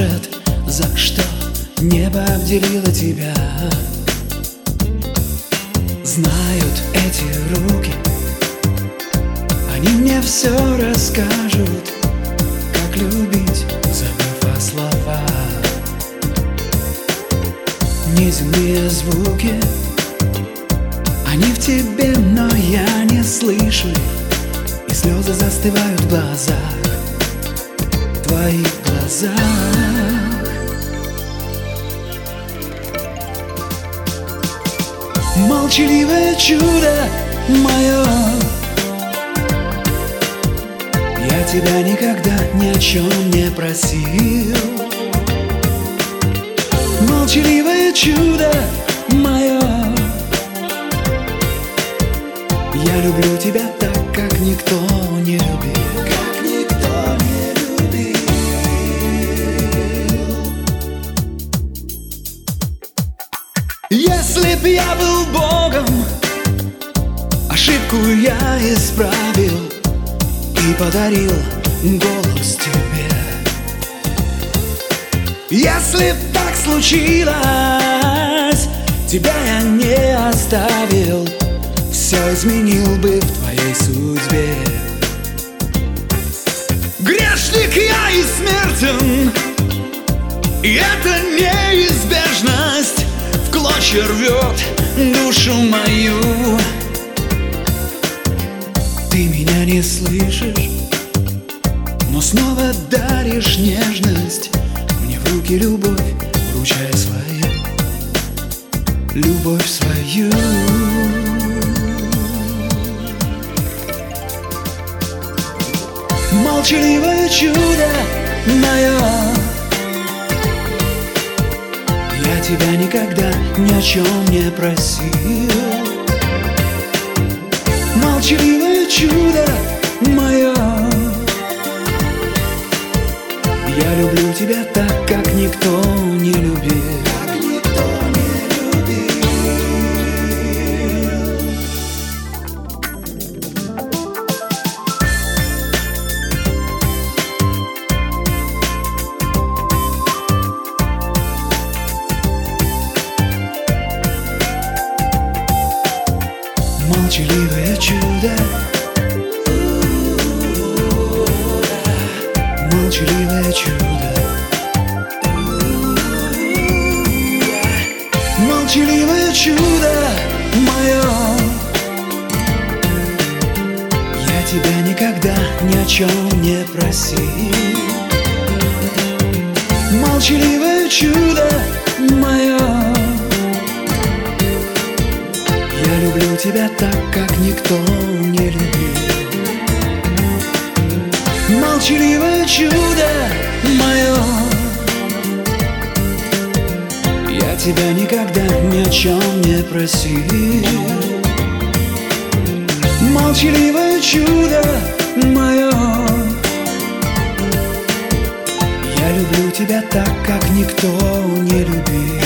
может, за что небо обделило тебя. Знают эти руки, они мне все расскажут, как любить, забыв о словах. Неземные звуки, они в тебе, но я не слышу их, и слезы застывают в глазах, в твоих глазах. Молчаливое чудо мое, я тебя никогда ни о чем не просил. Молчаливое чудо мое, я люблю тебя так, как никто не любил, как никто не любил. Если б я был Богом, ошибку я исправил и подарил голос тебе. Если б так случилось, тебя я не оставил, все изменил бы в твоей судьбе. Грешник я и смертен, и это неизбежность в клочья рвет душу мою. Ты меня не слышишь, но снова даришь нежность мне в руки, любовь, вручая свою, любовь свою. Молчаливое чудо мое, я тебя никогда ни о чем не просил. Молчаливое чудо мое, я люблю тебя так, как никто не любил, как никто не любил. Молчаливое чудо, молчаливое чудо, молчаливое чудо мое, я тебя никогда ни о чем не просил. Молчаливое чудо мое, я люблю тебя так, как никто не любил. Молчаливое чудо мое, я тебя никогда ни о чем не просил. Молчаливое чудо мое, я люблю тебя так, как никто не любил.